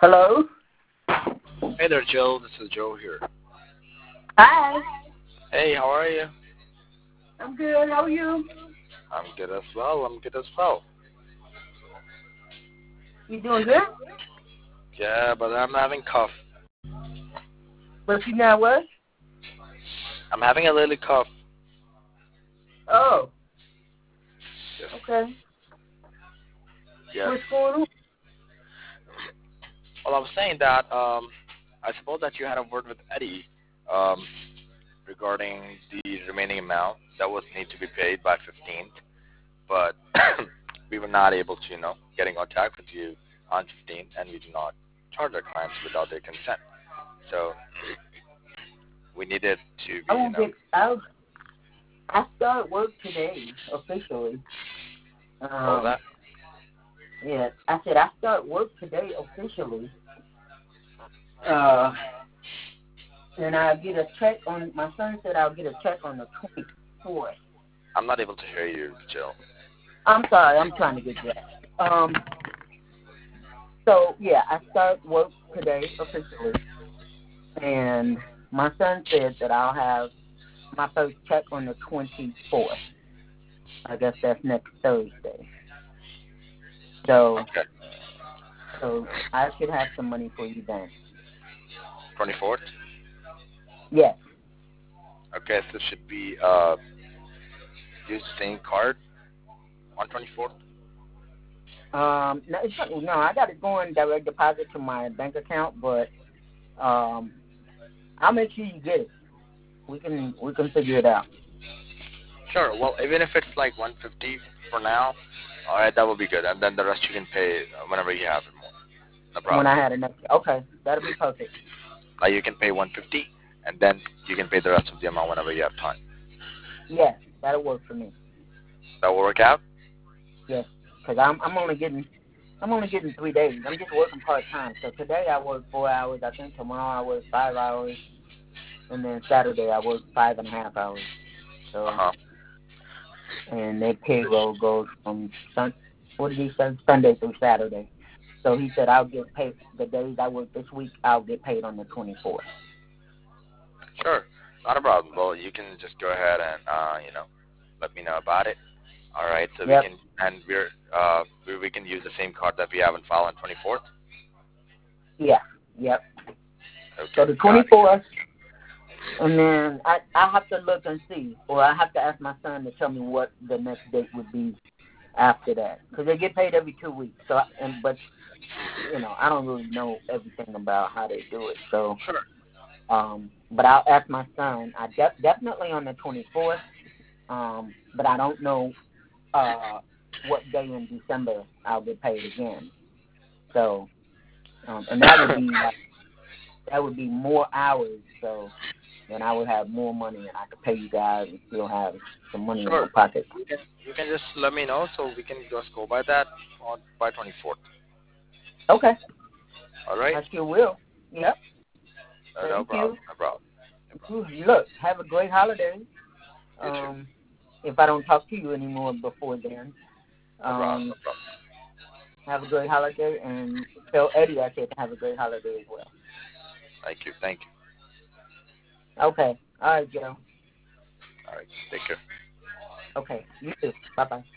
Hello? Hey there, Jill. This is Joe here. Hi. Hey, how are you? I'm good. How are you? I'm good as well. I'm good as well. You doing good? Yeah, but I'm having cough. But you now what? I'm having a little cough. Oh, Yes. okay. Yes. What's going on? Well, I was saying that I suppose that you had a word with Eddie um, regarding the remaining amount that was need to be paid by 15th, but we were not able to, get in contact with you on 15th, and we do not charge our clients without their consent. So we needed to I be, won't get out. I start work today officially. what was that? Yeah, I said I start work today officially. Uh, and I get a check on. My son said I'll get a check on the 24th. I'm not able to hear you, Jill. I'm sorry. I'm trying to get that. So yeah, I start work today officially, and my son said that I'll have my first check on the 24th. I guess that's next Thursday. So, Okay. so I should have some money for you then. 24th? Yes. Okay, so it should be use the same card on 24th? No, no, I got it going direct deposit to my bank account, but I'll make sure you get it. We can figure it out. Sure. Well, even if it's like 150 for now, all right, that will be good. And then the rest you can pay whenever you have it more. No When problem. I had enough. Okay, that'll be perfect. Like you can pay 150, and then you can pay the rest of the amount whenever you have time. Yes, that'll work for me. That will work out. Yes, because I'm only getting 3 days. I'm just working part time. So today I work 4 hours. I think tomorrow I work 5 hours, and then Saturday I work 5.5 hours. Uh So, huh. and their payroll goes from Sunday through Saturday. So he said I'll get paid the days I work this week. I'll get paid on the 24th. Sure. Not a problem. Well, you can just go ahead and let me know about it. All right. So we Yep. can and we can use the same card that we have in file on 24th. Yeah. Yep. So Okay. the Got it. 24th, and then I have to look and see, or I have to ask my son to tell me what the next date would be after that, because they get paid every 2 weeks. So, but I don't really know everything about how they do it. So, Sure. but I'll ask my son. I definitely on the 24th. But I don't know what day in December I'll get paid again. So, and that would be more hours. So then I would have more money, and I could pay you guys and still have some money in my Sure. pocket. You can just let me know so we can just go by that by 24th. Okay, All right? I sure will. Yep. No Thank problem. you. No problem. No problem. Look, have a great holiday. You too. If I don't talk to you anymore before then, No problem. No um, problem. have a great holiday, and tell Eddie I said to have a great holiday as well. Thank you. Thank you. Okay. All right, Joe. All right. Take care. Okay. You too. Bye-bye.